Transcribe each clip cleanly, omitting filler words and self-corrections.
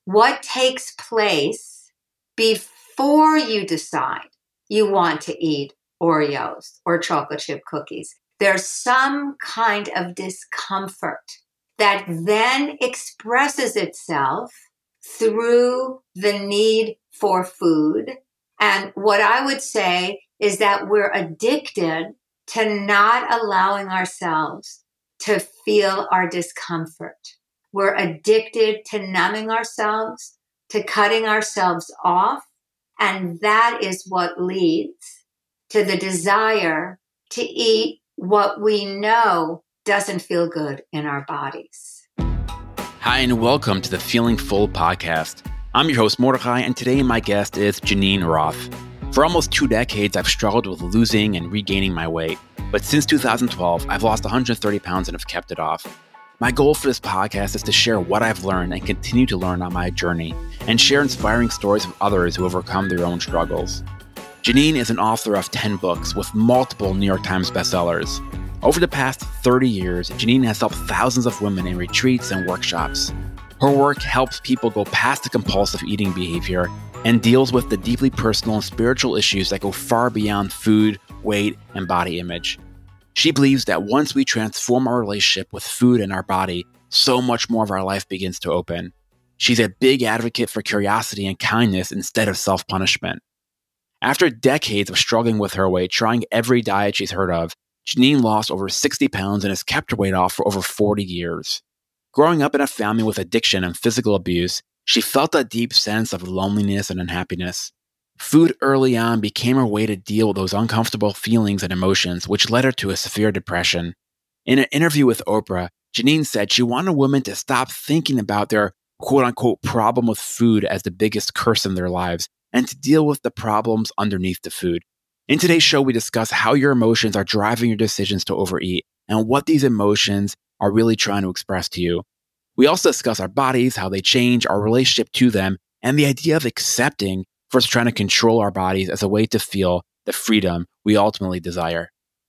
what takes place before you decide you want to eat Oreos or chocolate chip cookies. There's some kind of discomfort that then expresses itself through the need for food. And what I would say is that we're addicted to not allowing ourselves to feel our discomfort. We're addicted to numbing ourselves, to cutting ourselves off. And that is what leads to the desire to eat what we know doesn't feel good in our bodies. Hi, and welcome to the Feeling Full podcast. I'm your host, Mordechai, and today my guest is Janine Roth. For almost 2 decades, I've struggled with losing and regaining my weight. But since 2012, I've lost 130 pounds and have kept it off. My goal for this podcast is to share what I've learned and continue to learn on my journey, and share inspiring stories of others who overcome their own struggles. Janine is an author of 10 books with multiple New York Times bestsellers. Over the past 30 years, Janine has helped thousands of women in retreats and workshops. Her work helps people go past the compulsive eating behavior and deals with the deeply personal and spiritual issues that go far beyond food, weight, and body image. She believes that once we transform our relationship with food and our body, so much more of our life begins to open. She's a big advocate for curiosity and kindness instead of self-punishment. After decades of struggling with her weight, trying every diet she's heard of, Janine lost over 60 pounds and has kept her weight off for over 40 years. Growing up in a family with addiction and physical abuse, she felt a deep sense of loneliness and unhappiness. Food early on became her way to deal with those uncomfortable feelings and emotions, which led her to a severe depression. In an interview with Oprah, Janine said she wanted women to stop thinking about their quote-unquote problem with food as the biggest curse in their lives, and to deal with the problems underneath the food. In today's show, we discuss how your emotions are driving your decisions to overeat and what these emotions are really trying to express to you. We also discuss our bodies, how they change, our relationship to them, and the idea of accepting versus trying to control our bodies as a way to feel the freedom we ultimately desire.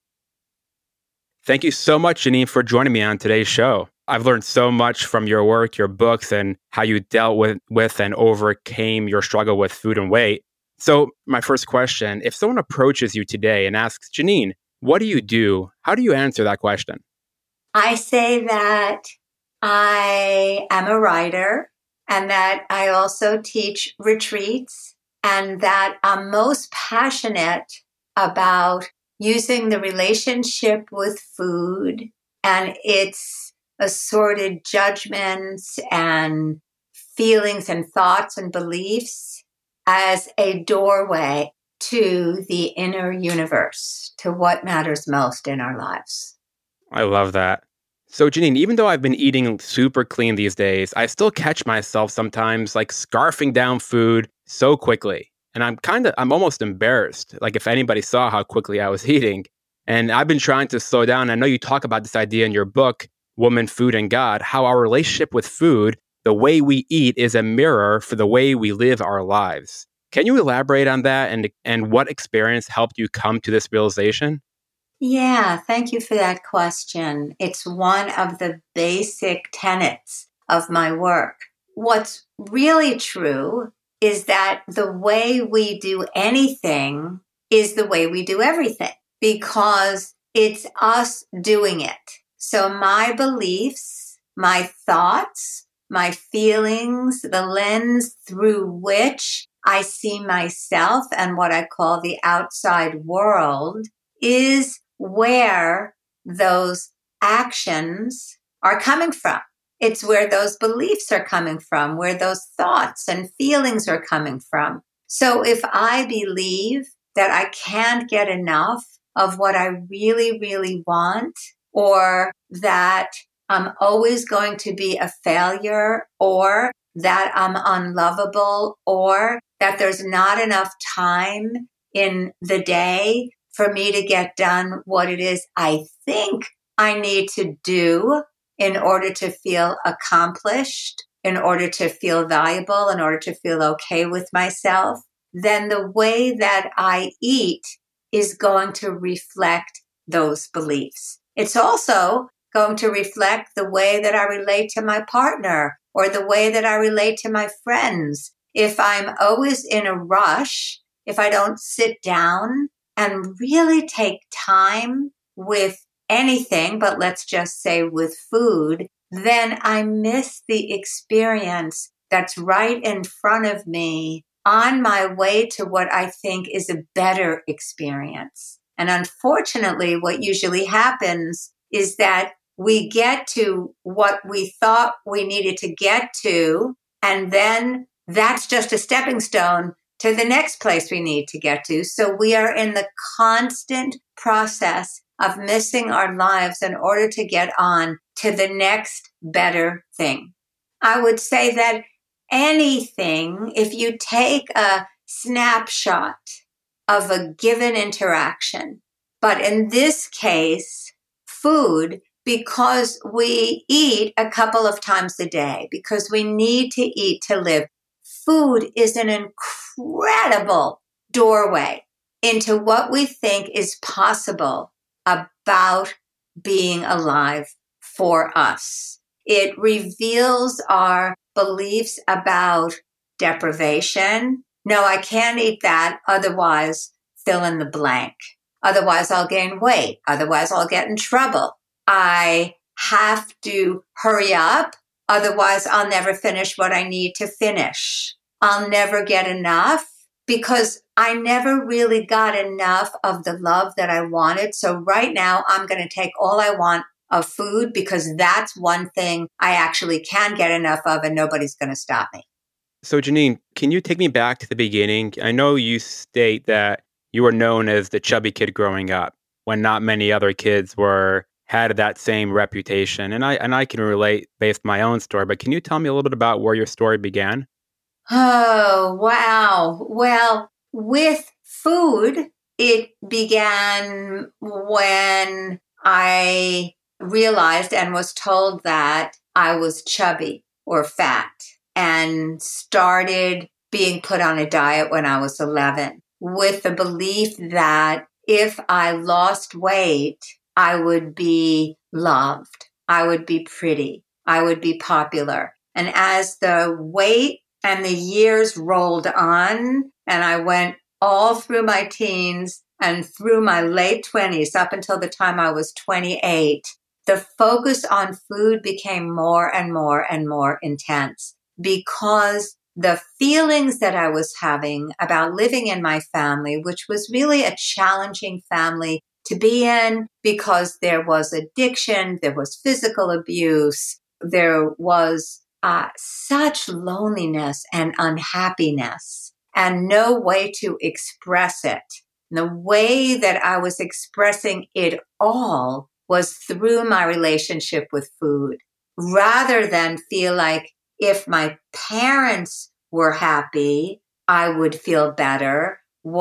Thank you so much, Janine, for joining me on today's show. I've learned so much from your work, your books, and how you dealt with and overcame your struggle with food and weight. So my first question, if someone approaches you today and asks, Janine, what do you do? How do you answer that question? I say that I am a writer and that I also teach retreats and that I'm most passionate about using the relationship with food and its assorted judgments and feelings and thoughts and beliefs as a doorway to the inner universe, to what matters most in our lives. I love that. So Janine, even though I've been eating super clean these days, I still catch myself sometimes like scarfing down food so quickly. And I'm almost embarrassed, like if anybody saw how quickly I was eating. And I've been trying to slow down. I know you talk about this idea in your book, Woman, Food, and God, how our relationship with food, the way we eat, is a mirror for the way we live our lives. Can you elaborate on that and what experience helped you come to this realization? Yeah, thank you for that question. It's one of the basic tenets of my work. What's really true is that the way we do anything is the way we do everything, because it's us doing it. So my beliefs, my thoughts, my feelings, the lens through which I see myself and what I call the outside world is where those actions are coming from. It's where those beliefs are coming from, where those thoughts and feelings are coming from. So if I believe that I can't get enough of what I really, really want, or that I'm always going to be a failure, or that I'm unlovable, or that there's not enough time in the day for me to get done what it is I think I need to do in order to feel accomplished, in order to feel valuable, in order to feel okay with myself, then the way that I eat is going to reflect those beliefs. It's also going to reflect the way that I relate to my partner or the way that I relate to my friends. If I'm always in a rush, if I don't sit down and really take time with anything, but let's just say with food, then I miss the experience that's right in front of me on my way to what I think is a better experience. And unfortunately, what usually happens is that we get to what we thought we needed to get to, and then that's just a stepping stone to the next place we need to get to. So we are in the constant process of missing our lives in order to get on to the next better thing. I would say that anything, if you take a snapshot of a given interaction, but in this case, food, because we eat a couple of times a day, because we need to eat to live, food is an incredible doorway into what we think is possible about being alive for us. It reveals our beliefs about deprivation. No, I can't eat that. Otherwise, fill in the blank. Otherwise, I'll gain weight. Otherwise, I'll get in trouble. I have to hurry up. Otherwise, I'll never finish what I need to finish. I'll never get enough because I never really got enough of the love that I wanted. So right now, I'm going to take all I want of food because that's one thing I actually can get enough of and nobody's going to stop me. So Janine, can you take me back to the beginning? I know you state that you were known as the chubby kid growing up when not many other kids had that same reputation. And I can relate based on my own story, but can you tell me a little bit about where your story began? Oh, wow. Well, with food, it began when I realized and was told that I was chubby or fat and started being put on a diet when I was 11 with the belief that if I lost weight, I would be loved, I would be pretty, I would be popular. And as the weight and the years rolled on, and I went all through my teens and through my late 20s up until the time I was 28, the focus on food became more and more and more intense because the feelings that I was having about living in my family, which was really a challenging family to be in because there was addiction, there was physical abuse, there was such loneliness and unhappiness and no way to express it. And the way that I was expressing it all was through my relationship with food, rather than feel like if my parents were happy, I would feel better,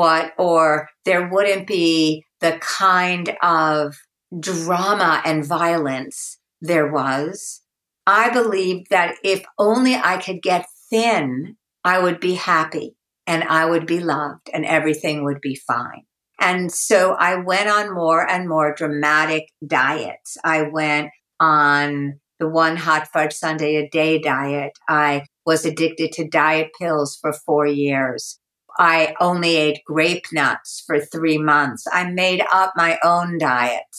or there wouldn't be the kind of drama and violence there was. I believed that if only I could get thin, I would be happy and I would be loved and everything would be fine. And so I went on more and more dramatic diets. I went on the one hot fudge sundae a day diet. I was addicted to diet pills for 4 years. I only ate grape nuts for 3 months. I made up my own diets.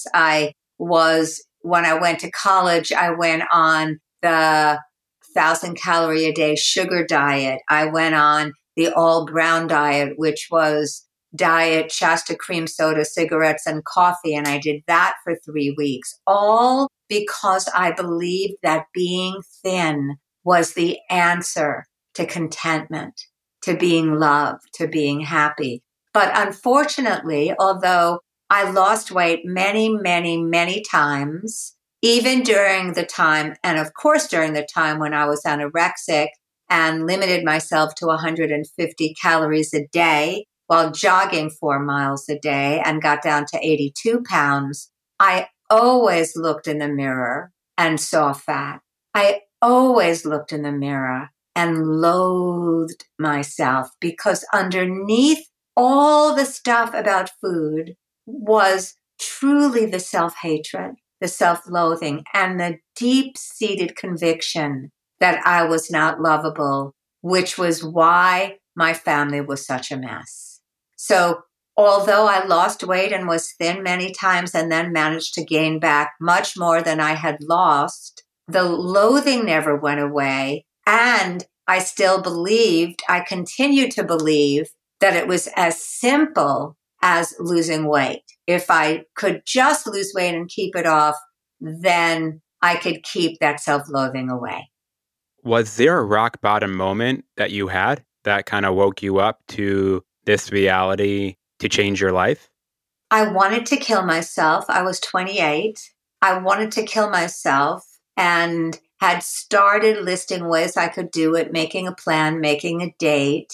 When I went to college, I went on the 1,000 calorie a day sugar diet. I went on the all brown diet, which was diet, Shasta cream soda, cigarettes, and coffee. And I did that for 3 weeks, all because I believed that being thin was the answer to contentment, to being loved, to being happy. But unfortunately, although I lost weight many, many, many times, even during the time, and of course during the time when I was anorexic and limited myself to 150 calories a day while jogging 4 miles a day and got down to 82 pounds, I always looked in the mirror and saw fat. I always looked in the mirror and loathed myself because underneath all the stuff about food was truly the self-hatred, the self-loathing, and the deep-seated conviction that I was not lovable, which was why my family was such a mess. So although I lost weight and was thin many times and then managed to gain back much more than I had lost, the loathing never went away. And I still believed, I continued to believe that it was as simple as losing weight. If I could just lose weight and keep it off, then I could keep that self-loathing away. Was there a rock bottom moment that you had that kind of woke you up to this reality to change your life? I wanted to kill myself. I was 28. I wanted to kill myself and had started listing ways I could do it, making a plan, making a date,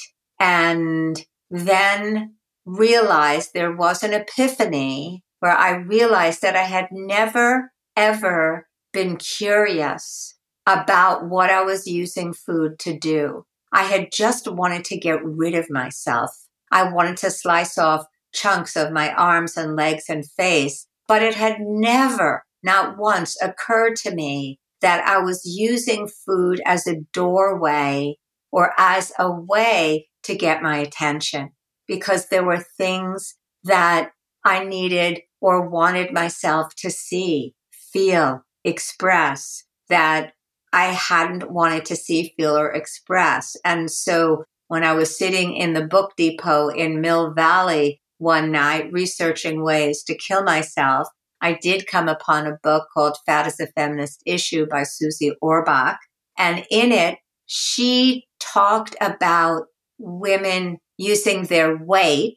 and then realized there was an epiphany where I realized that I had never, ever been curious about what I was using food to do. I had just wanted to get rid of myself. I wanted to slice off chunks of my arms and legs and face, but it had never, not once, occurred to me that I was using food as a doorway or as a way to get my attention, because there were things that I needed or wanted myself to see, feel, express that I hadn't wanted to see, feel, or express. And so when I was sitting in the book depot in Mill Valley one night researching ways to kill myself, I did come upon a book called Fat is a Feminist Issue by Susie Orbach. And in it, she talked about women using their weight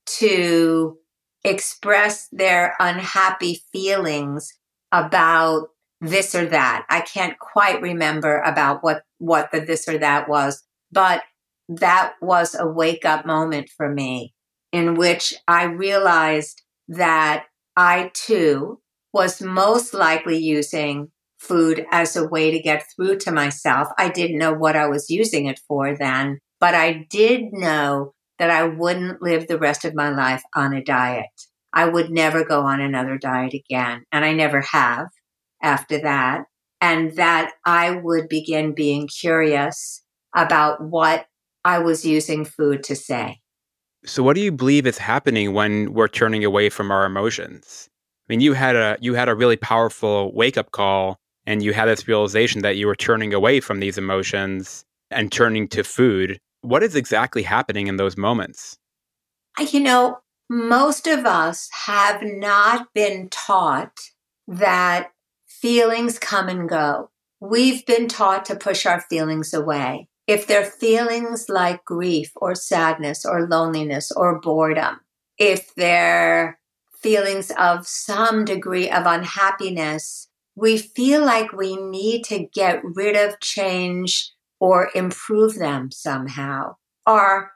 to express their unhappy feelings about this or that. I can't quite remember about what the this or that was, but that was a wake-up moment for me in which I realized that I too was most likely using food as a way to get through to myself. I didn't know what I was using it for then, but I did know that I wouldn't live the rest of my life on a diet. I would never go on another diet again, and I never have after that, and that I would begin being curious about what I was using food to say. So what do you believe is happening when we're turning away from our emotions? I mean, you had a really powerful wake-up call, and you had this realization that you were turning away from these emotions and turning to food. What is exactly happening in those moments? Most of us have not been taught that feelings come and go. We've been taught to push our feelings away. If they're feelings like grief or sadness or loneliness or boredom, if they're feelings of some degree of unhappiness, we feel like we need to get rid of, change, or improve them somehow. Our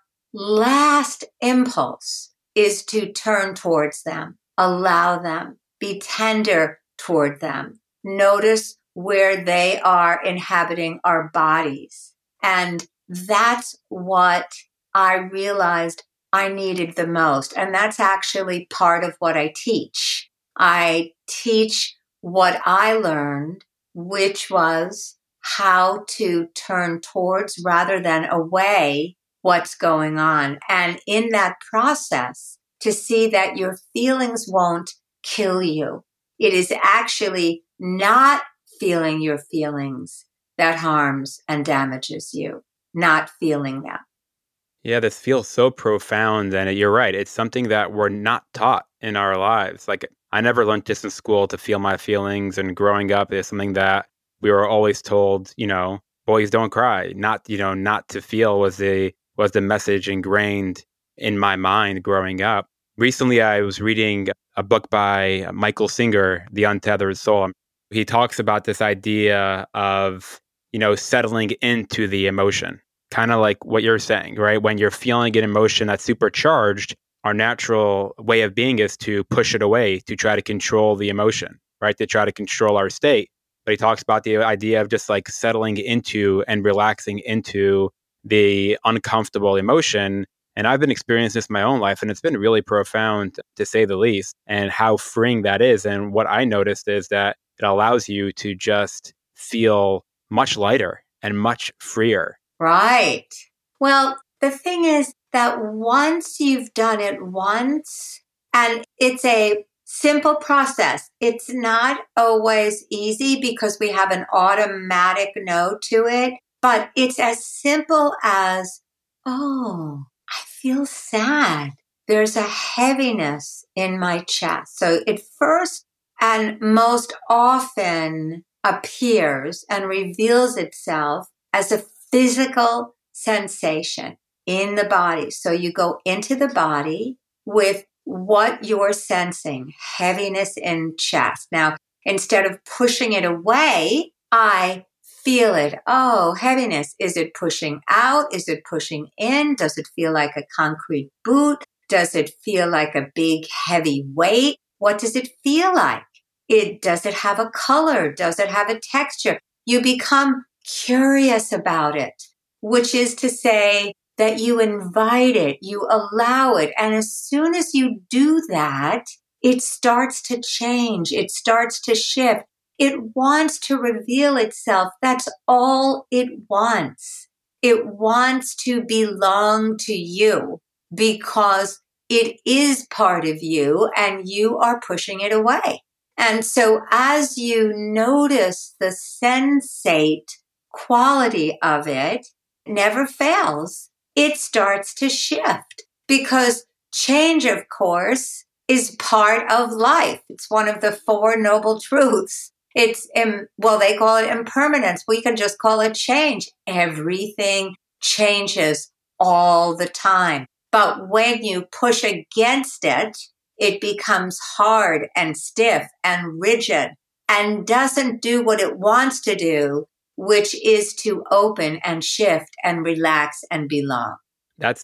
last impulse is to turn towards them, allow them, be tender toward them, notice where they are inhabiting our bodies. And that's what I realized I needed the most. And that's actually part of what I teach. I teach what I learned, which was how to turn towards rather than away what's going on. And in that process, to see that your feelings won't kill you. It is actually not feeling your feelings that harms and damages you, not feeling them. Yeah, this feels so profound, and you're right. It's something that we're not taught in our lives. Like, I never learned this in school, to feel my feelings, and growing up is something that we were always told, boys don't cry. Not to feel was the message ingrained in my mind growing up. Recently, I was reading a book by Michael Singer, The Untethered Soul. He talks about this idea of, settling into the emotion, kind of like what you're saying, right? When you're feeling an emotion that's supercharged, our natural way of being is to push it away, to try to control the emotion, right? To try to control our state. But he talks about the idea of just like settling into and relaxing into the uncomfortable emotion. And I've been experiencing this in my own life, and it's been really profound, to say the least, and how freeing that is. And what I noticed is that it allows you to just feel much lighter and much freer. Right. Well, the thing is that once you've done it once, and it's a simple process, it's not always easy because we have an automatic no to it, but it's as simple as, oh, I feel sad. There's a heaviness in my chest. So it first and most often appears and reveals itself as a physical sensation in the body. So you go into the body with what you're sensing, heaviness in chest. Now, instead of pushing it away, I feel it. Oh, heaviness. Is it pushing out? Is it pushing in? Does it feel like a concrete boot? Does it feel like a big heavy weight? What does it feel like? Does it have a color? Does it have a texture? You become curious about it, which is to say that you invite it, you allow it. And as soon as you do that, it starts to change. It starts to shift. It wants to reveal itself. That's all it wants. It wants to belong to you because it is part of you and you are pushing it away. And so as you notice the sensate quality of it never fails, it starts to shift because change, of course, is part of life. It's one of the four noble truths. They call it impermanence. We can just call it change. Everything changes all the time. But when you push against it, it becomes hard and stiff and rigid and doesn't do what it wants to do, which is to open and shift and relax and belong. That's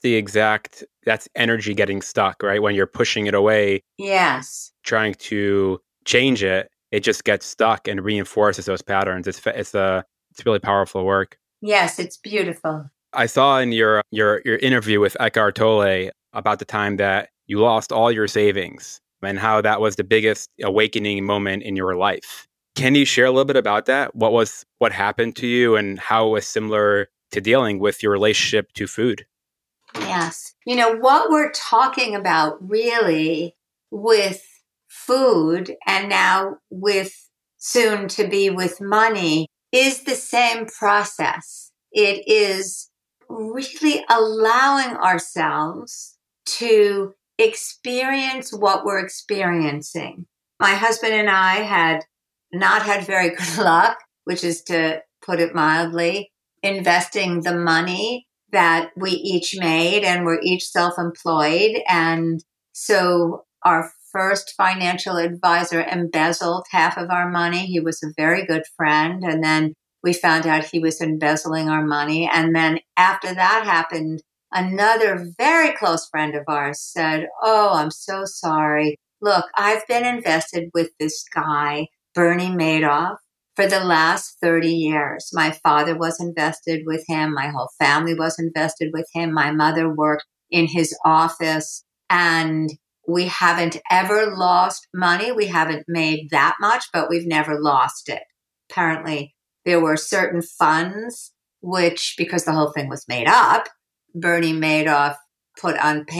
energy getting stuck, right? When you're pushing it away, yes, trying to change it, it just gets stuck and reinforces those patterns. It's really powerful work. Yes, it's beautiful. I saw in your interview with Eckhart Tolle about the time that you lost all your savings and how that was the biggest awakening moment in your life. Can you share a little bit about that? What happened to you and how it was similar to dealing with your relationship to food? Yes. What we're talking about really with food and now with soon to be with money is the same process. It is really allowing ourselves to experience what we're experiencing. My husband and I had not had very good luck, which is to put it mildly, investing the money that we each made, and we're each self-employed. And so our first financial advisor embezzled half of our money. He was a very good friend. And then we found out he was embezzling our money. And then after that happened, another very close friend of ours said, "Oh, I'm so sorry. Look, I've been invested with this guy, Bernie Madoff, for the last 30 years. My father was invested with him. My whole family was invested with him. My mother worked in his office, and we haven't ever lost money. We haven't made that much, but we've never lost it." Apparently, there were certain funds which, because the whole thing was made up, Bernie Madoff put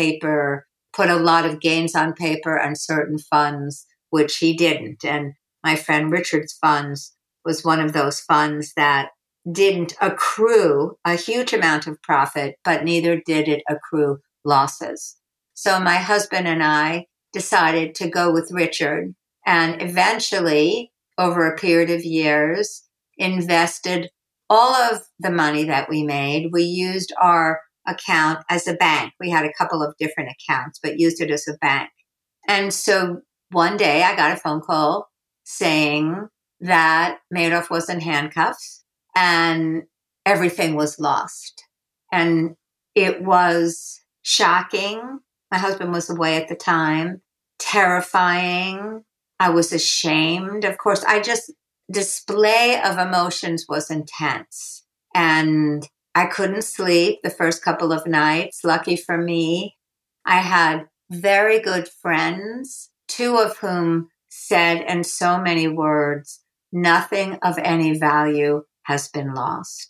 a lot of gains on paper, and certain funds which he didn't. And my friend Richard's funds was one of those funds that didn't accrue a huge amount of profit, but neither did it accrue losses. So my husband and I decided to go with Richard, and eventually, over a period of years, invested all of the money that we made. We used our account as a bank. We had a couple of different accounts, but used it as a bank. And so one day I got a phone call saying that Madoff was in handcuffs and everything was lost. And it was shocking. My husband was away at the time. Terrifying. I was ashamed. Of course, display of emotions was intense. And I couldn't sleep the first couple of nights. Lucky for me, I had very good friends, two of whom said in so many words, "Nothing of any value has been lost."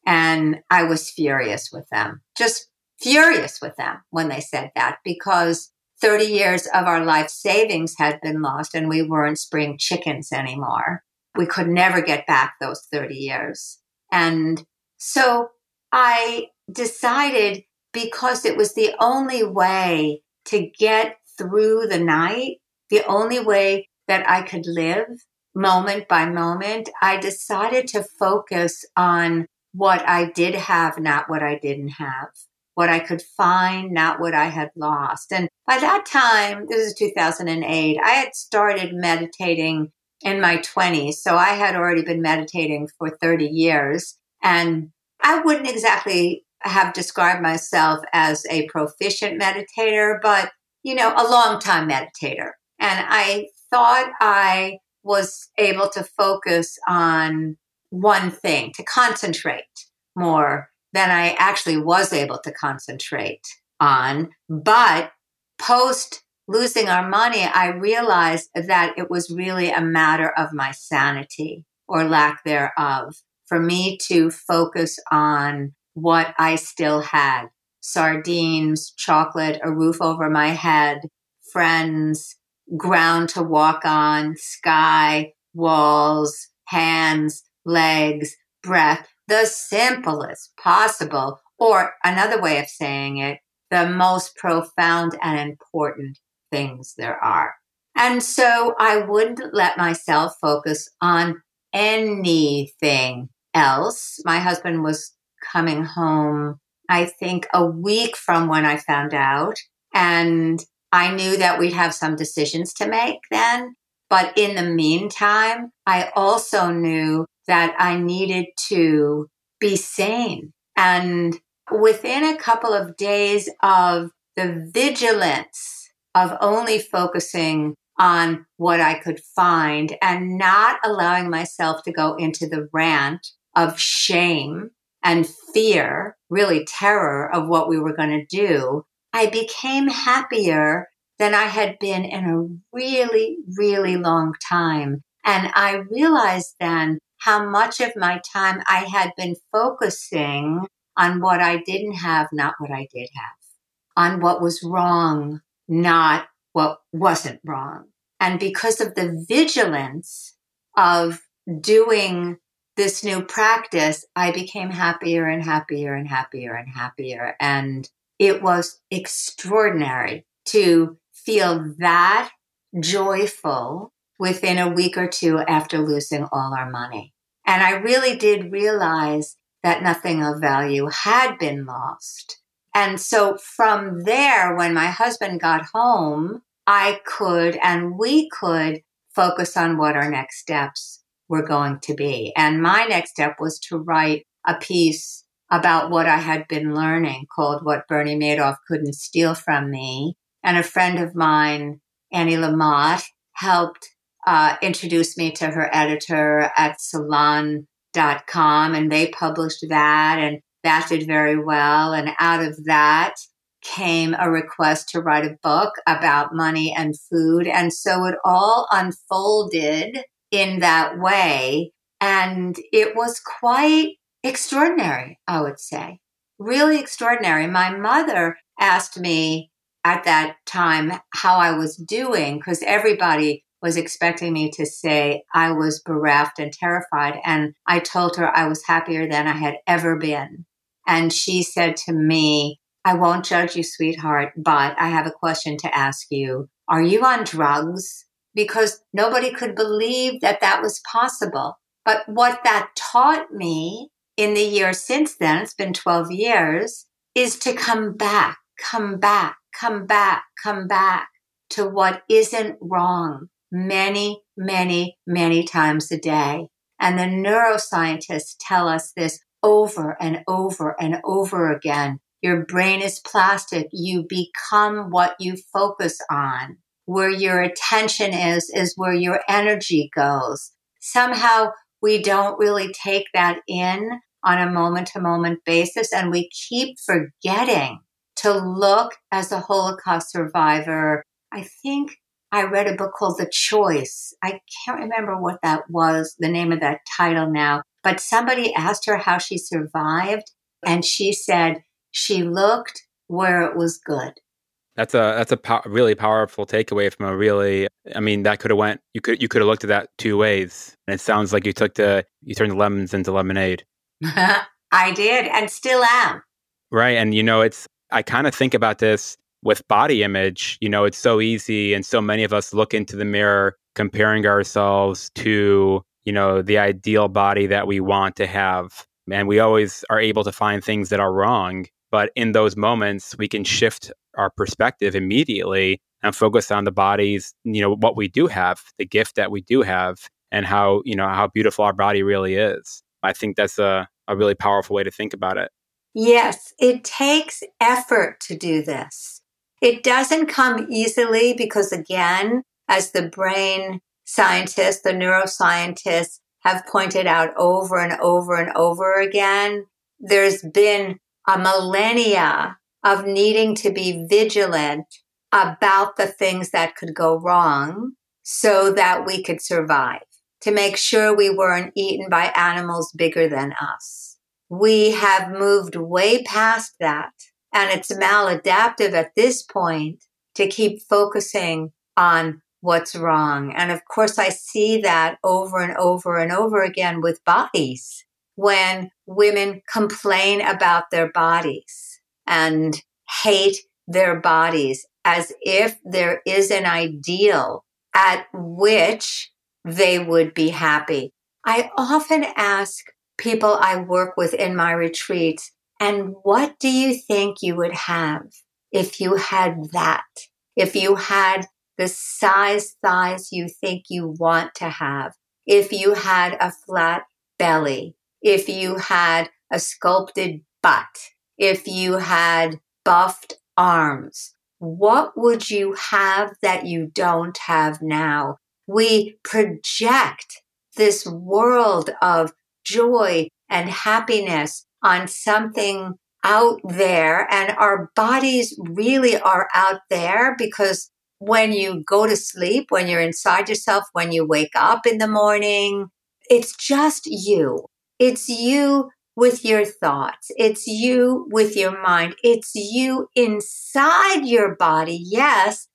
And I was furious with them, just furious with them when they said that, because 30 years of our life savings had been lost and we weren't spring chickens anymore. We could never get back those 30 years. And so I decided, because it was the only way to get through the night, the only way that I could live moment by moment, I decided to focus on what I did have, not what I didn't have. What I could find, not what I had lost. And by that time, this is 2008, I had started meditating in my 20s. So I had already been meditating for 30 years. And I wouldn't exactly have described myself as a proficient meditator, but, a long-time meditator. And I thought I was able to focus on one thing, to concentrate more than I actually was able to concentrate on. But post losing our money, I realized that it was really a matter of my sanity or lack thereof for me to focus on what I still had: sardines, chocolate, a roof over my head, friends, ground to walk on, sky, walls, hands, legs, breath, the simplest possible, or another way of saying it, the most profound and important things there are. And so I wouldn't let myself focus on anything else. My husband was coming home, I think, a week from when I found out. And I knew that we'd have some decisions to make then. But in the meantime, I also knew that I needed to be sane. And within a couple of days of the vigilance of only focusing on what I could find and not allowing myself to go into the rant of shame and fear, really terror of what we were going to do, I became happier than I had been in a really, really long time. And I realized then how much of my time I had been focusing on what I didn't have, not what I did have, on what was wrong, not what wasn't wrong. And because of the vigilance of doing this new practice, I became happier and happier and happier and happier. And it was extraordinary to feel that joyful within a week or two after losing all our money. And I really did realize that nothing of value had been lost. And so from there, when my husband got home, I could and we could focus on what our next steps were going to be. And my next step was to write a piece about what I had been learning called What Bernie Madoff Couldn't Steal From Me. And a friend of mine, Annie Lamott, helped introduce me to her editor at Salon.com, and they published that, and that did very well. And out of that came a request to write a book about money and food. And so it all unfolded in that way. And it was quite extraordinary, I would say. Really extraordinary. My mother asked me at that time how I was doing, because everybody was expecting me to say I was bereft and terrified. And I told her I was happier than I had ever been. And she said to me, I won't judge you, sweetheart, but I have a question to ask you. Are you on drugs? Because nobody could believe that that was possible. But what that taught me in the years since then, it's been 12 years, is to come back to what isn't wrong many, many, many times a day. And the neuroscientists tell us this over and over and over again. Your brain is plastic. You become what you focus on. Where your attention is where your energy goes. Somehow we don't really take that in on a moment-to-moment basis, and we keep forgetting to look as a Holocaust survivor. I think I read a book called The Choice. I can't remember what that was, the name of that title now, but somebody asked her how she survived, and she said she looked where it was good. That's a really powerful takeaway from a really, I mean, that could have went, you could have looked at that two ways. And it sounds like you turned the lemons into lemonade. I did, and still am. Right. And, I kind of think about this with body image. It's so easy. And so many of us look into the mirror comparing ourselves to, the ideal body that we want to have. And we always are able to find things that are wrong. But in those moments, we can shift our perspective immediately and focus on the bodies, what we do have, the gift that we do have, and how beautiful our body really is. I think that's a really powerful way to think about it. Yes, it takes effort to do this. It doesn't come easily because, again, as the brain scientists, the neuroscientists have pointed out over and over and over again, there's been a millennia of needing to be vigilant about the things that could go wrong so that we could survive, to make sure we weren't eaten by animals bigger than us. We have moved way past that, and it's maladaptive at this point to keep focusing on what's wrong. And of course, I see that over and over and over again with bodies. When women complain about their bodies and hate their bodies as if there is an ideal at which they would be happy. I often ask people I work with in my retreats, and what do you think you would have if you had that? If you had the size thighs you think you want to have, if you had a flat belly, if you had a sculpted butt, if you had buffed arms, what would you have that you don't have now? We project this world of joy and happiness on something out there, and our bodies really are out there because when you go to sleep, when you're inside yourself, when you wake up in the morning, it's just you. It's you with your thoughts. It's you with your mind. It's you inside your body, yes,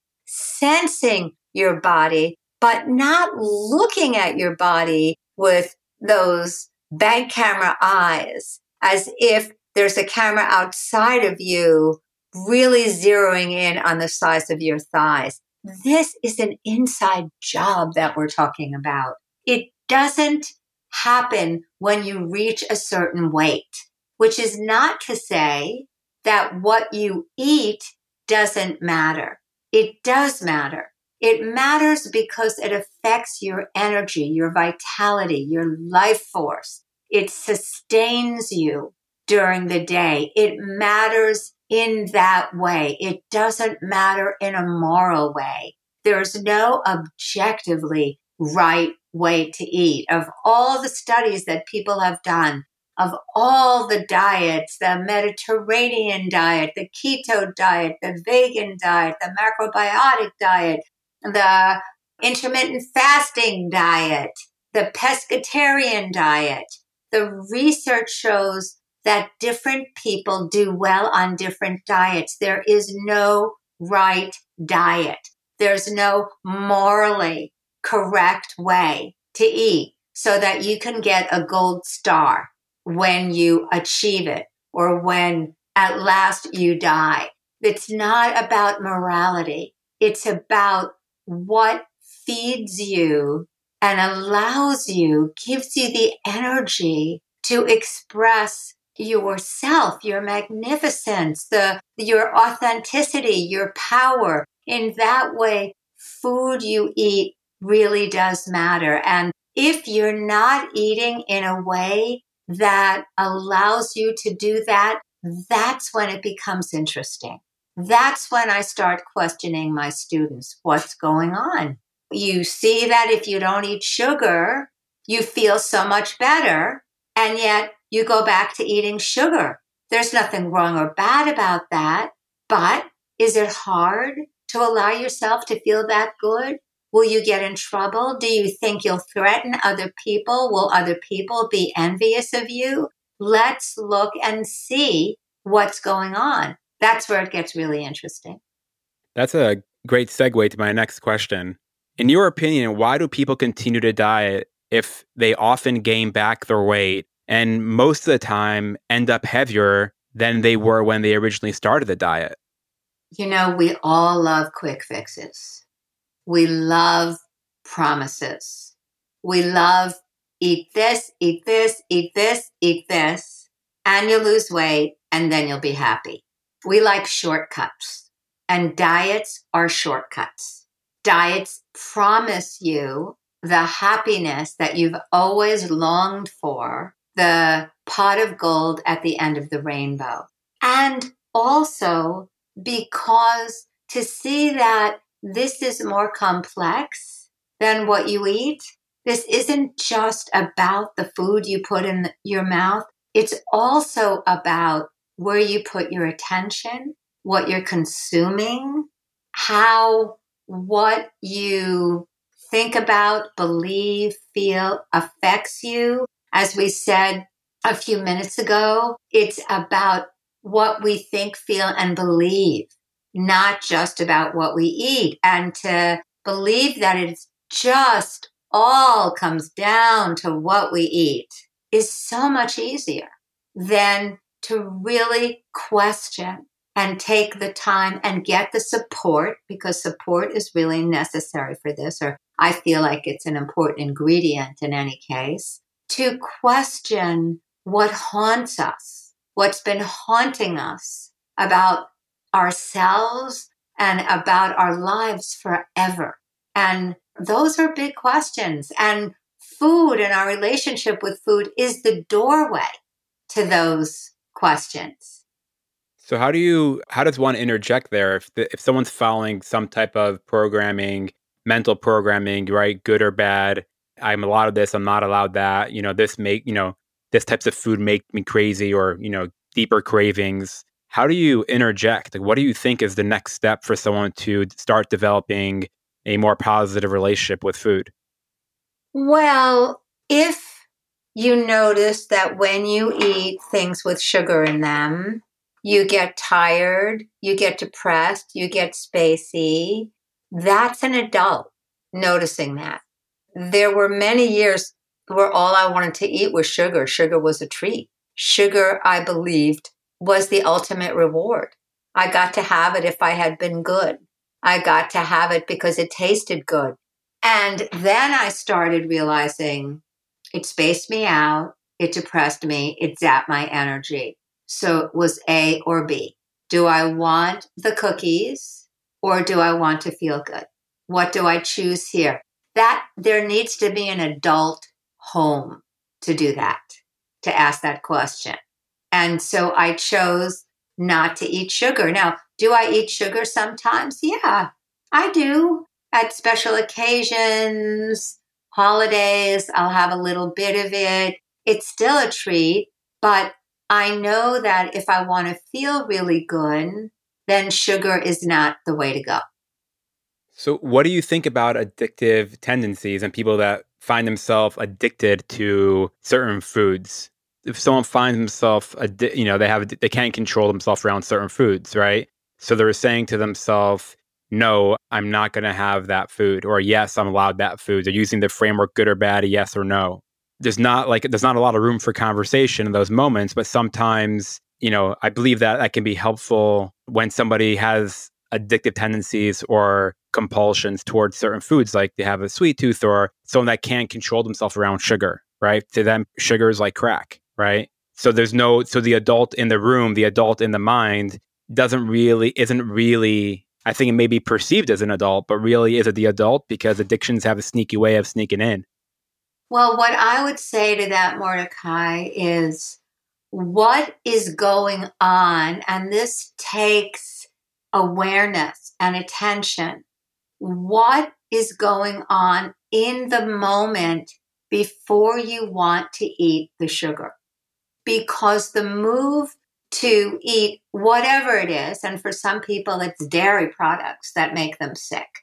sensing your body, but not looking at your body with those bank camera eyes as if there's a camera outside of you really zeroing in on the size of your thighs. This is an inside job that we're talking about. It doesn't happen when you reach a certain weight, which is not to say that what you eat doesn't matter. It does matter. It matters because it affects your energy, your vitality, your life force. It sustains you during the day. It matters in that way. It doesn't matter in a moral way. There's no objectively right way to eat. Of all the studies that people have done, of all the diets, the Mediterranean diet, the keto diet, the vegan diet, the macrobiotic diet, the intermittent fasting diet, the pescatarian diet, the research shows that different people do well on different diets. There is no right diet. There's no morally correct way to eat so that you can get a gold star when you achieve it or when at last you die. It's not about morality. It's about what feeds you and allows you, gives you the energy to express yourself, your magnificence, your authenticity, your power. In that way, food you eat really does matter. And if you're not eating in a way that allows you to do that, that's when it becomes interesting. That's when I start questioning my students. What's going on? You see that if you don't eat sugar, you feel so much better, and yet you go back to eating sugar. There's nothing wrong or bad about that, but is it hard to allow yourself to feel that good? Will you get in trouble? Do you think you'll threaten other people? Will other people be envious of you? Let's look and see what's going on. That's where it gets really interesting. That's a great segue to my next question. In your opinion, why do people continue to diet if they often gain back their weight and most of the time end up heavier than they were when they originally started the diet? You know, we all love quick fixes. We love promises. We love eat this, eat this, eat this, eat this, and you'll lose weight and then you'll be happy. We like shortcuts, and diets are shortcuts. Diets promise you the happiness that you've always longed for, the pot of gold at the end of the rainbow. And also because to see that this is more complex than what you eat. This isn't just about the food you put in your mouth. It's also about where you put your attention, what you're consuming, how what you think about, believe, feel affects you. As we said a few minutes ago, it's about what we think, feel, and believe, not just about what we eat. And to believe that it's just all comes down to what we eat is so much easier than to really question and take the time and get the support, because support is really necessary for this, or I feel like it's an important ingredient in any case, to question what haunts us, what's been haunting us about ourselves and about our lives forever. And those are big questions. And food and our relationship with food is the doorway to those questions. So how does one interject there if someone's following some type of programming, mental programming, right? Good or bad. I'm allowed this, I'm not allowed that. This types of food make me crazy, or, deeper cravings. How do you interject? Like, what do you think is the next step for someone to start developing a more positive relationship with food? Well, if you notice that when you eat things with sugar in them, you get tired, you get depressed, you get spacey, that's an adult noticing that. There were many years where all I wanted to eat was sugar. Sugar was a treat. Sugar, I believed, was the ultimate reward. I got to have it if I had been good. I got to have it because it tasted good. And then I started realizing it spaced me out, it depressed me, it zapped my energy. So it was A or B. Do I want the cookies or do I want to feel good? What do I choose here? That there needs to be an adult home to do that, to ask that question. And so I chose not to eat sugar. Now, do I eat sugar sometimes? Yeah, I do. At special occasions, holidays, I'll have a little bit of it. It's still a treat, but I know that if I want to feel really good, then sugar is not the way to go. So what do you think about addictive tendencies and people that find themselves addicted to certain foods? If someone finds themselves, they can't control themselves around certain foods, right? So they're saying to themselves, no, I'm not going to have that food, or yes, I'm allowed that food. They're using the framework good or bad, a yes or no. There's not a lot of room for conversation in those moments, but sometimes, I believe that can be helpful when somebody has addictive tendencies or compulsions towards certain foods, like they have a sweet tooth, or someone that can't control themselves around sugar, right? To them, sugar is like crack, right? So so the adult in the room, the adult in the mind isn't really, I think it may be perceived as an adult, but really is it the adult, because addictions have a sneaky way of sneaking in. Well, what I would say to that, Mordecai, is what is going on, and this takes awareness and attention. What is going on in the moment before you want to eat the sugar? Because the move to eat whatever it is, and for some people it's dairy products that make them sick.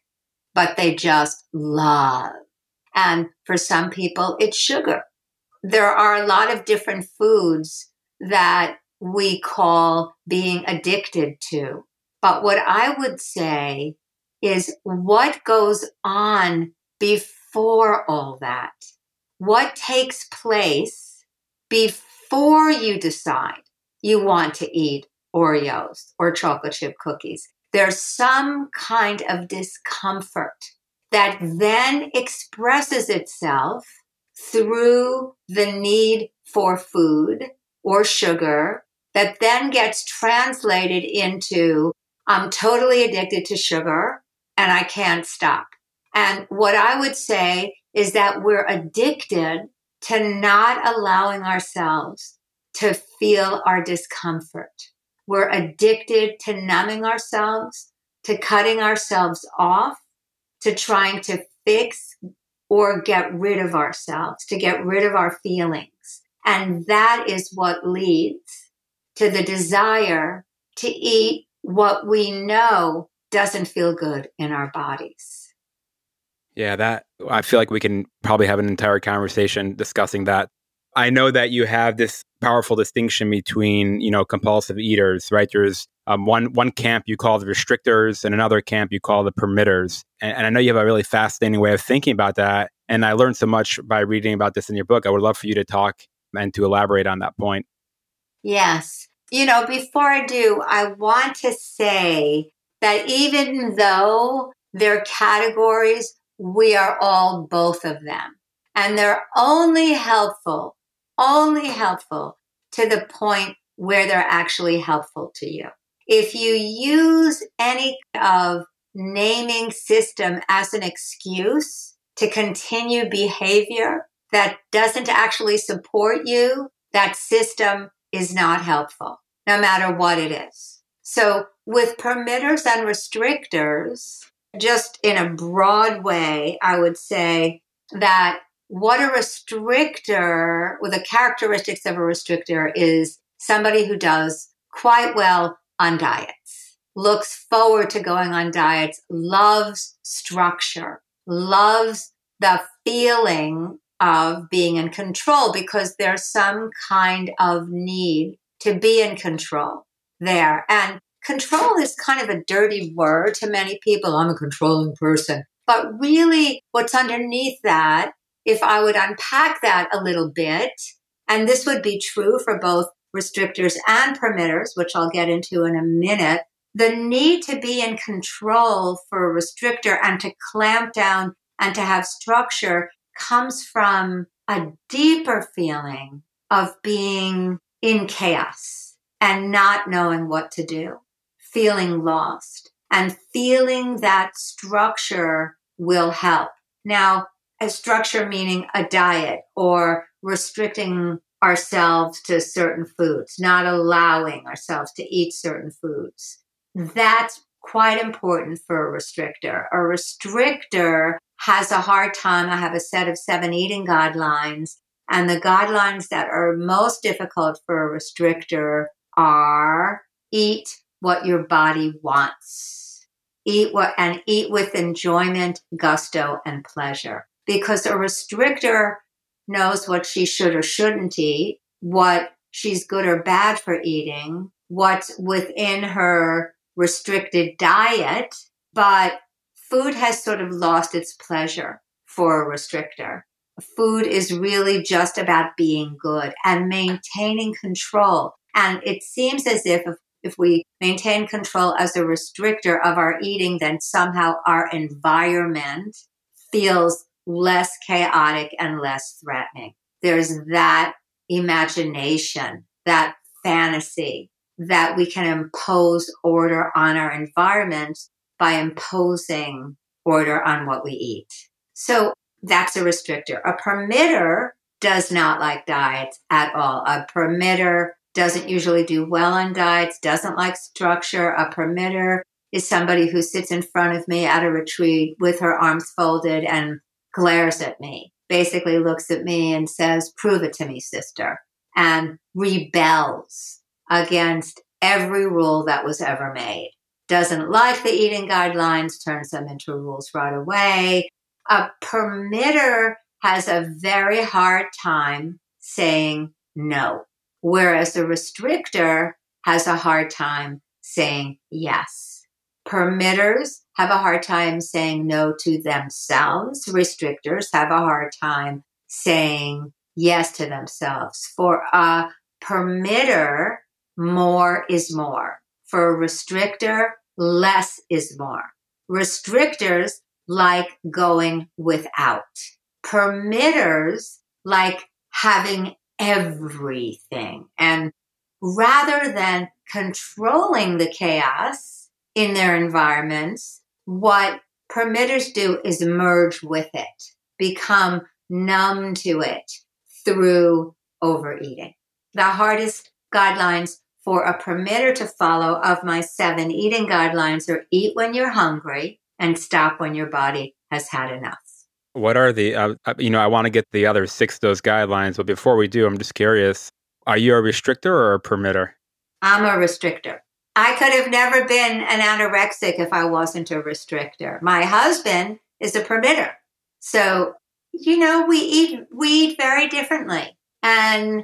but they just love. And for some people, it's sugar. There are a lot of different foods that we call being addicted to. But what I would say is what goes on before all that? What takes place before you decide you want to eat Oreos or chocolate chip cookies? There's some kind of discomfort that then expresses itself through the need for food or sugar that then gets translated into, I'm totally addicted to sugar and I can't stop. And what I would say is that we're addicted to not allowing ourselves to feel our discomfort. We're addicted to numbing ourselves, to cutting ourselves off, to trying to fix or get rid of ourselves, to get rid of our feelings. And that is what leads to the desire to eat what we know doesn't feel good in our bodies. Yeah, that I feel like we can probably have an entire conversation discussing that. I know that you have this powerful distinction between, compulsive eaters, right? There's one camp you call the restrictors and another camp you call the permitters. And I know you have a really fascinating way of thinking about that. And I learned so much by reading about this in your book. I would love for you to talk and to elaborate on that point. Yes. Before I do, I want to say that even though they're categories, we are all both of them. And they're only helpful to the point where they're actually helpful to you. If you use any of naming system as an excuse to continue behavior that doesn't actually support you, that system is not helpful, no matter what it is. So with permitters and restrictors, just in a broad way, I would say that what a restrictor, or the characteristics of a restrictor, is somebody who does quite well on diets, looks forward to going on diets, loves structure, loves the feeling of being in control because there's some kind of need to be in control there. And control is kind of a dirty word to many people. I'm a controlling person. But really, what's underneath that, if I would unpack that a little bit, and this would be true for both restrictors and permitters, which I'll get into in a minute, the need to be in control for a restrictor and to clamp down and to have structure comes from a deeper feeling of being in chaos and not knowing what to do, feeling lost, and feeling that structure will help. Now, a structure meaning a diet or restricting ourselves to certain foods, not allowing ourselves to eat certain foods. That's quite important for a restrictor. A restrictor has a hard time. I have a set of 7 eating guidelines, and the guidelines that are most difficult for a restrictor are eat what your body wants. Eat with enjoyment, gusto, and pleasure. Because a restrictor knows what she should or shouldn't eat, what she's good or bad for eating, what's within her restricted diet, but food has sort of lost its pleasure for a restrictor. Food is really just about being good and maintaining control. And it seems as if we maintain control as a restrictor of our eating, then somehow our environment feels less chaotic and less threatening. There's that imagination, that fantasy that we can impose order on our environment by imposing order on what we eat. So that's a restrictor. A permitter does not like diets at all. A permitter doesn't usually do well on diets, doesn't like structure. A permitter is somebody who sits in front of me at a retreat with her arms folded and glares at me, basically looks at me and says, "Prove it to me, sister," and rebels against every rule that was ever made. doesn't like the eating guidelines turns them into rules right away. A permitter has a very hard time saying no, whereas a restrictor has a hard time saying yes. Permitters have a hard time saying no to themselves. Restrictors have a hard time saying yes to themselves. For a permitter, more is more. For a restrictor, less is more. Restrictors like going without. Permitters like having everything. And rather than controlling the chaos in their environments, what permitters do is merge with it, become numb to it through overeating. The hardest guidelines for a permitter to follow of my 7 eating guidelines are eat when you're hungry and stop when your body has had enough. What are the, I want to get the other 6 of those guidelines, but before we do, I'm just curious, are you a restrictor or a permitter? I'm a restrictor. I could have never been an anorexic if I wasn't a restrictor. My husband is a permitter. So, we eat very differently. And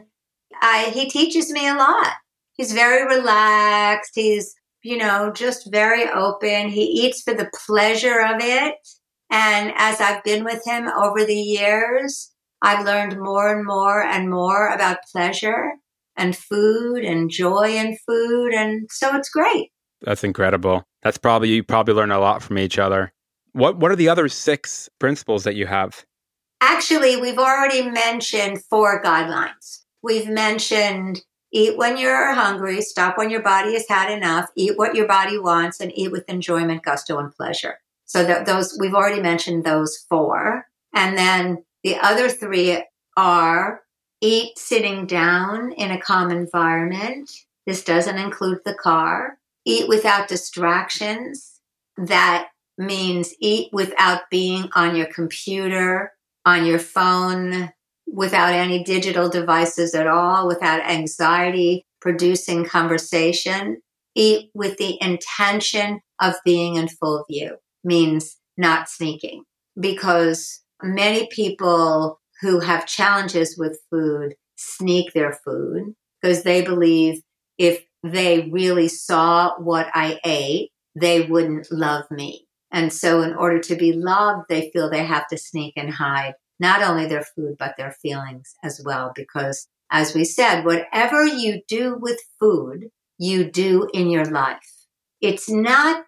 he teaches me a lot. He's very relaxed. He's, just very open. He eats for the pleasure of it. And as I've been with him over the years, I've learned more and more and more about pleasure and food and joy in food. And so it's great. That's incredible. You probably learn a lot from each other. What are the other 6 principles that you have? Actually, we've already mentioned 4 guidelines. We've mentioned eat when you're hungry, stop when your body has had enough, eat what your body wants, and eat with enjoyment, gusto, and pleasure. So those we've already mentioned those 4. And then the other 3 are eat sitting down in a calm environment. This doesn't include the car. Eat without distractions. That means eat without being on your computer, on your phone, without any digital devices at all, without anxiety producing conversation. Eat with the intention of being in full view. Means not sneaking, because many people who have challenges with food sneak their food because they believe if they really saw what I ate, they wouldn't love me. And so in order to be loved, they feel they have to sneak and hide not only their food, but their feelings as well. Because as we said, whatever you do with food, you do in your life. It's not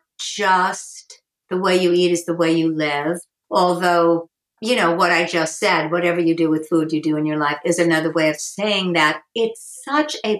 just the way you eat is the way you live. Although, what I just said, whatever you do with food, you do in your life is another way of saying that it's such a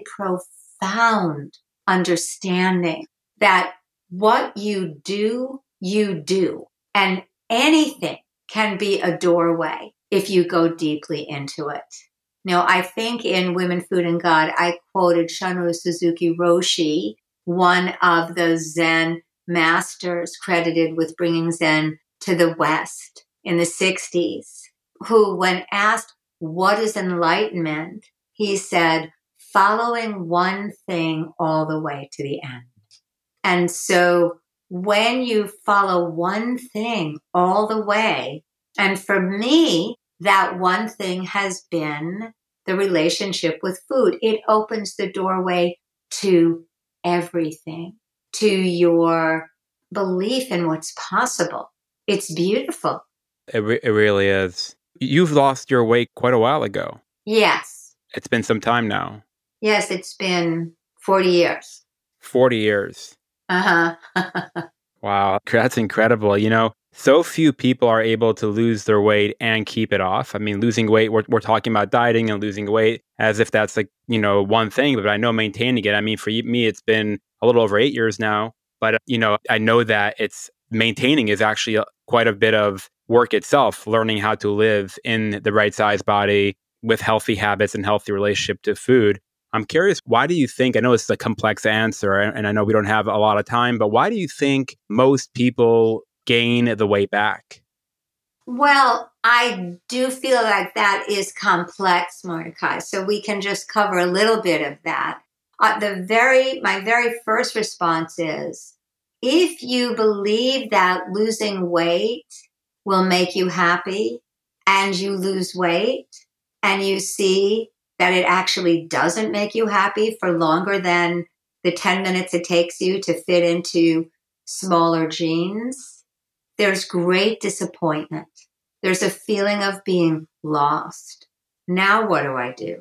profound understanding that what you do, you do. And anything can be a doorway if you go deeply into it. Now, I think in Women, Food, and God, I quoted Shunryu Suzuki Roshi, one of the Zen masters credited with bringing Zen to the West in the 60s, who, when asked, what is enlightenment? He said, following one thing all the way to the end. And so when you follow one thing all the way, and for me, that one thing has been the relationship with food. It opens the doorway to everything, to your belief in what's possible. It's beautiful. It really is. You've lost your weight quite a while ago. Yes. It's been some time now. Yes, it's been 40 years. 40 years. Uh-huh. Wow, that's incredible. So few people are able to lose their weight and keep it off. I mean, losing weight, we're talking about dieting and losing weight as if that's one thing, but I know maintaining it. I mean, for me, it's been a little over 8 years now, but I know that it's maintaining is actually quite a bit of work itself, learning how to live in the right size body with healthy habits and healthy relationship to food. I'm curious, why do you think, I know it's a complex answer and I know we don't have a lot of time, but why do you think most people gain the weight back? Well, I do feel like that is complex, Mordecai. So we can just cover a little bit of that. My very first response is if you believe that losing weight will make you happy and you lose weight and you see that it actually doesn't make you happy for longer than the 10 minutes it takes you to fit into smaller jeans, there's great disappointment. There's a feeling of being lost. Now what do I do?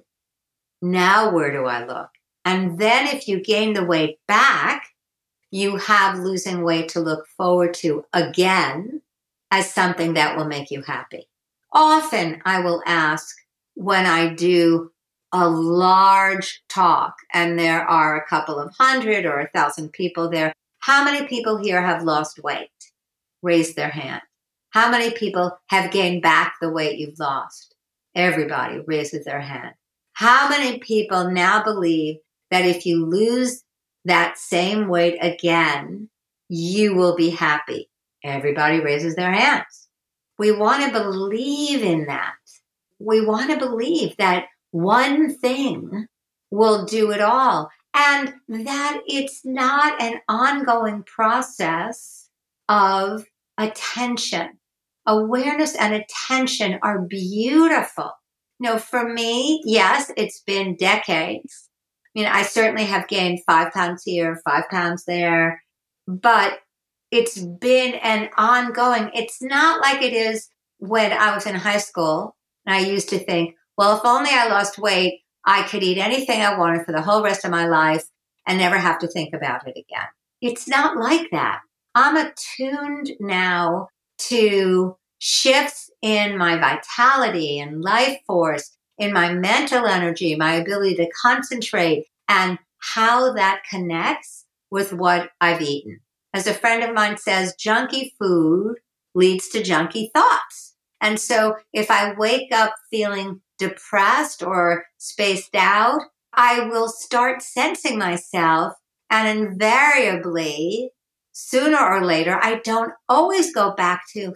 Now where do I look? And then if you gain the weight back, you have losing weight to look forward to again as something that will make you happy. Often I will ask when I do a large talk and there are a couple of 100 or 1,000 people there, how many people here have lost weight? Raise their hand. How many people have gained back the weight you've lost? Everybody raises their hand. How many people now believe that if you lose that same weight again, you will be happy? Everybody raises their hands. We want to believe in that. We want to believe that one thing will do it all, and that it's not an ongoing process of attention. Awareness and attention are beautiful. For me, yes, it's been decades. I certainly have gained 5 pounds here, 5 pounds there, but it's been an ongoing. It's not like it is when I was in high school and I used to think, well, if only I lost weight, I could eat anything I wanted for the whole rest of my life and never have to think about it again. It's not like that. I'm attuned now to shifts in my vitality and life force, in my mental energy, my ability to concentrate, and how that connects with what I've eaten. As a friend of mine says, junky food leads to junky thoughts. And so if I wake up feeling depressed or spaced out, I will start sensing myself, and invariably, sooner or later, I don't always go back to,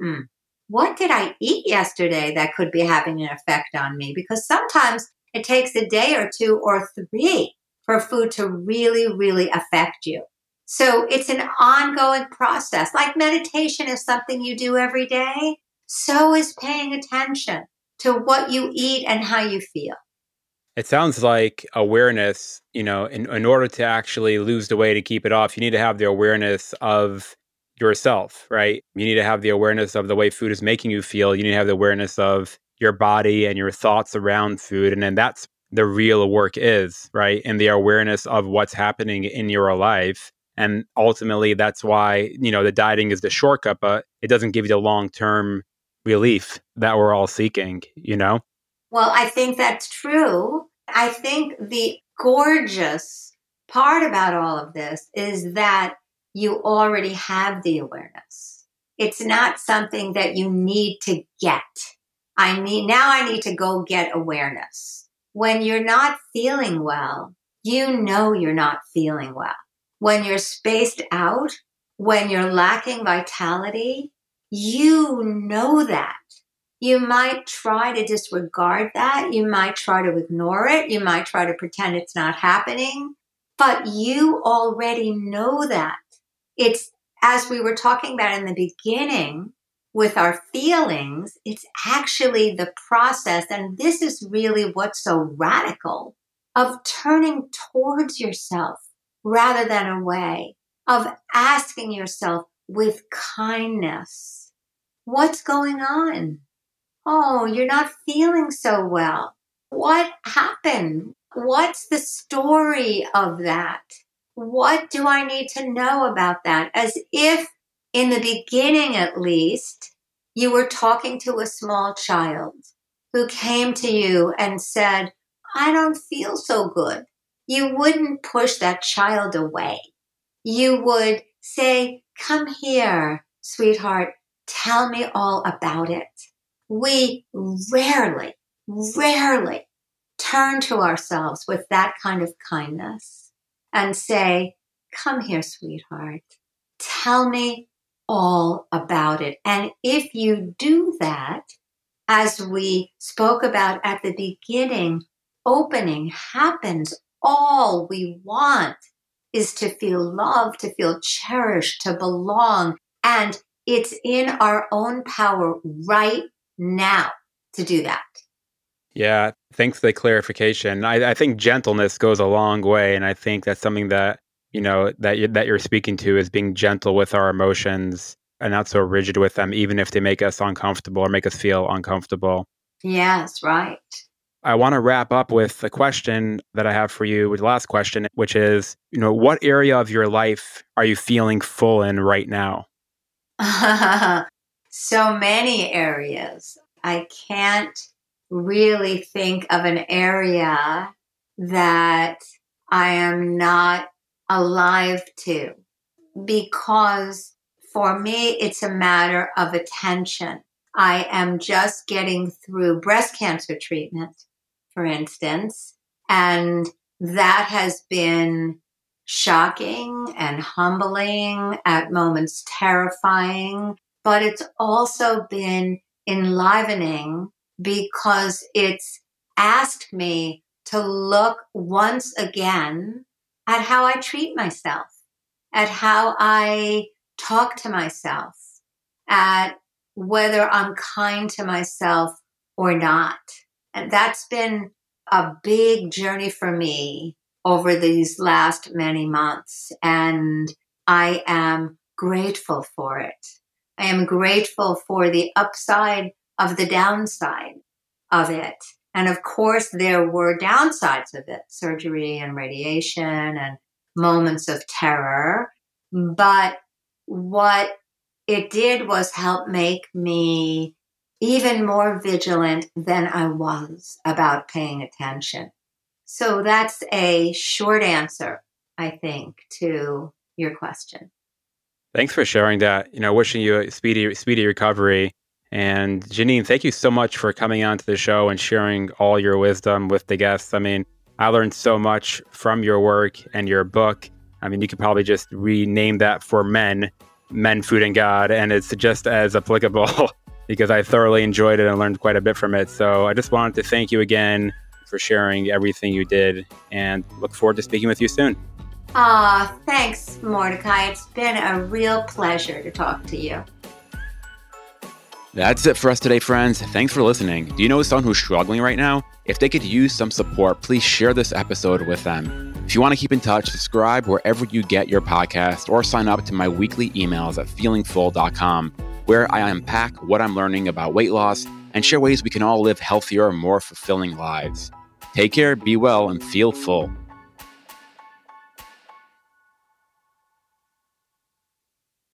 what did I eat yesterday that could be having an effect on me? Because sometimes it takes a day or 2 or 3 for food to really, really affect you. So it's an ongoing process. Like meditation is something you do every day. So is paying attention to what you eat and how you feel. It sounds like awareness, in order to actually lose the weight and keep it off, you need to have the awareness of yourself, right? You need to have the awareness of the way food is making you feel. You need to have the awareness of your body and your thoughts around food. And then that's the real work is, right? And the awareness of what's happening in your life. And ultimately, that's why, the dieting is the shortcut, but it doesn't give you the long-term relief that we're all seeking, Well, I think that's true. I think the gorgeous part about all of this is that you already have the awareness. It's not something that you need to get. I need to go get awareness. When you're not feeling well, you're not feeling well. When you're spaced out, when you're lacking vitality, you know that. You might try to disregard that. You might try to ignore it. You might try to pretend it's not happening. But you already know that. It's, as we were talking about in the beginning with our feelings, it's actually the process. And this is really what's so radical of turning towards yourself rather than away, of asking yourself with kindness, what's going on? Oh, you're not feeling so well. What happened? What's the story of that? What do I need to know about that? As if, in the beginning at least, you were talking to a small child who came to you and said, I don't feel so good. You wouldn't push that child away. You would say, come here, sweetheart, tell me all about it. We rarely turn to ourselves with that kind of kindness and say, come here, sweetheart, tell me all about it. And if you do that, as we spoke about at the beginning, opening happens. All we want is to feel loved, to feel cherished, to belong. And it's in our own power right now to do that. Yeah, thanks for the clarification. I think gentleness goes a long way, and I think that's something that that you're speaking to, is being gentle with our emotions and not so rigid with them, even if they make us uncomfortable or make us feel uncomfortable. Yes, right. I want to wrap up with a question that I have for you, with the last question, which is, what area of your life are you feeling full in right now? So many areas. I can't really think of an area that I am not alive to, because for me, it's a matter of attention. I am just getting through breast cancer treatment, for instance, and that has been shocking and humbling, at moments terrifying, but it's also been enlivening because it's asked me to look once again at how I treat myself, at how I talk to myself, at whether I'm kind to myself or not. And that's been a big journey for me over these last many months. And I am grateful for it. I am grateful for the upside of the downside of it. And of course, there were downsides of it, surgery and radiation and moments of terror. But what it did was help make me even more vigilant than I was about paying attention. So that's a short answer, I think, to your question. Thanks for sharing that. Wishing you a speedy recovery. And Janine, thank you so much for coming on to the show and sharing all your wisdom with the guests. I mean, I learned so much from your work and your book. I mean, you could probably just rename that for Men, Food, and God, and it's just as applicable because I thoroughly enjoyed it and learned quite a bit from it. So I just wanted to thank you again for sharing everything you did, and look forward to speaking with you soon. Thanks, Mordecai. It's been a real pleasure to talk to you. That's it for us today, friends. Thanks for listening. Do you know someone who's struggling right now? If they could use some support, please share this episode with them. If you want to keep in touch, subscribe wherever you get your podcast, or sign up to my weekly emails at feelingfull.com, where I unpack what I'm learning about weight loss and share ways we can all live healthier, more fulfilling lives. Take care, be well, and feel full.